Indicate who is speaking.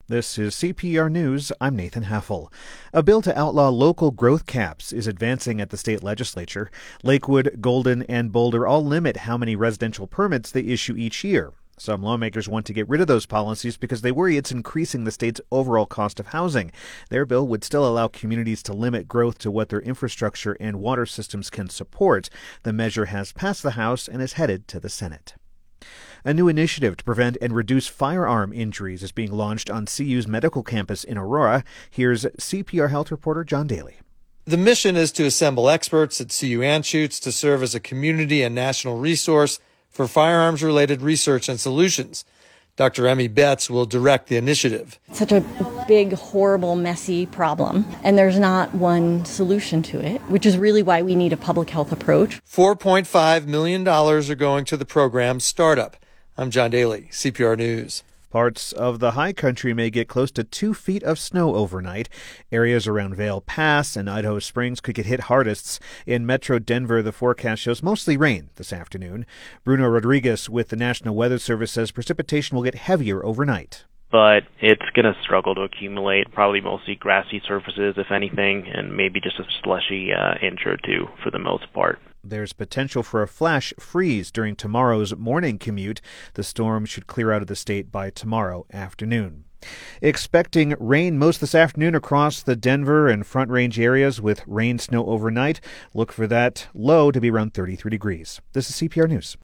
Speaker 1: This is CPR News. I'm Nathan Heffel. A bill to outlaw local growth caps is advancing at the state legislature. Lakewood, Golden, and Boulder all limit how many residential permits they issue each year. Some lawmakers want to get rid of those policies because they worry it's increasing the state's overall cost of housing. Their bill would still allow communities to limit growth to what their infrastructure and water systems can support. The measure has passed the House and is headed to the Senate. A new initiative to prevent and reduce firearm injuries is being launched on CU's medical campus in Aurora. Here's CPR Health reporter John Daly.
Speaker 2: The mission is to assemble experts at CU Anschutz to serve as a community and national resource for firearms-related research and solutions. Dr. Emmy Betts will direct the initiative.
Speaker 3: Such a big, horrible, messy problem, and there's not one solution to it, which is really why we need a public health approach.
Speaker 2: $4.5 million are going to the program's startup. I'm John Daly, CPR News.
Speaker 1: Parts of the high country may get close to 2 feet of snow overnight. Areas around Vail Pass and Idaho Springs could get hit hardest. In Metro Denver, the forecast shows mostly rain this afternoon. Bruno Rodriguez with the National Weather Service says precipitation will get heavier overnight.
Speaker 4: But it's going to struggle to accumulate, probably mostly grassy surfaces, if anything, and maybe just a slushy inch or two for the most part.
Speaker 1: There's potential for a flash freeze during tomorrow's morning commute. The storm should clear out of the state by tomorrow afternoon. Expecting rain most this afternoon across the Denver and Front Range areas with rain snow overnight. Look for that low to be around 33 degrees. This is CPR News.